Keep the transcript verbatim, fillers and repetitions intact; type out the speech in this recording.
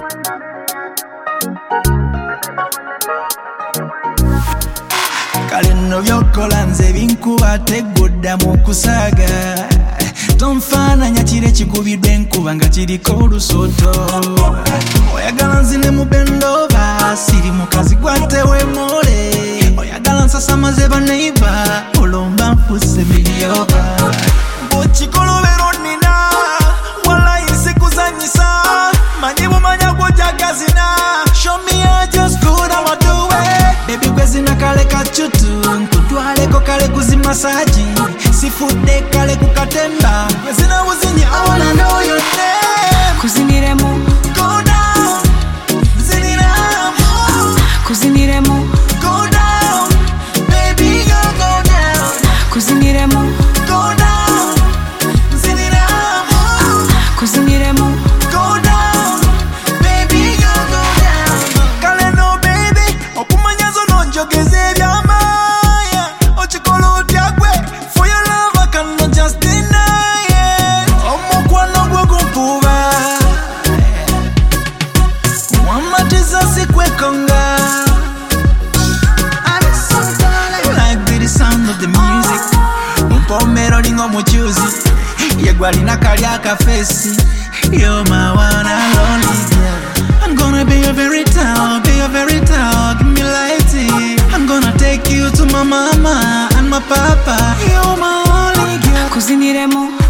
Kale nno by'okola nze binkuba tegudda mu kusaga tonfaananya kire kikubiddwa enkuba nga kiriko olusoto oyagala nzine mu bendova siri mukazi gwatewemole oyagala nsasamaze baneiba olomba nfuse miliyova bw'okikolobera onnina walayinsi kuzanyisa manyi bumanya gw'ojagazina show me how just good I'ma do it baby gwezina kale kacutu nkutwaleko kale kuzimasaji sifudde kale kukatemba gwezina buzinyi I wanna know your name kuziniremu go down ziniramu kuziniremu go down baby go go down kuziniremu go down ziniramu kuziniremu go down baby go go down kale no baby okumanyazo nonjogeza ebyamaya okikola otya gwe for your love I cannot just deny it omukwano gwe gumpuba wamatiza sikwekonga like the sound of the music umpomero lingo muchuzi yegwalina kali akafesi you're my one and only girl I'm gonna be your very town, be your very town, give me lighting I'm gonna take you to my mama and my papa you're my only girl kuziniremu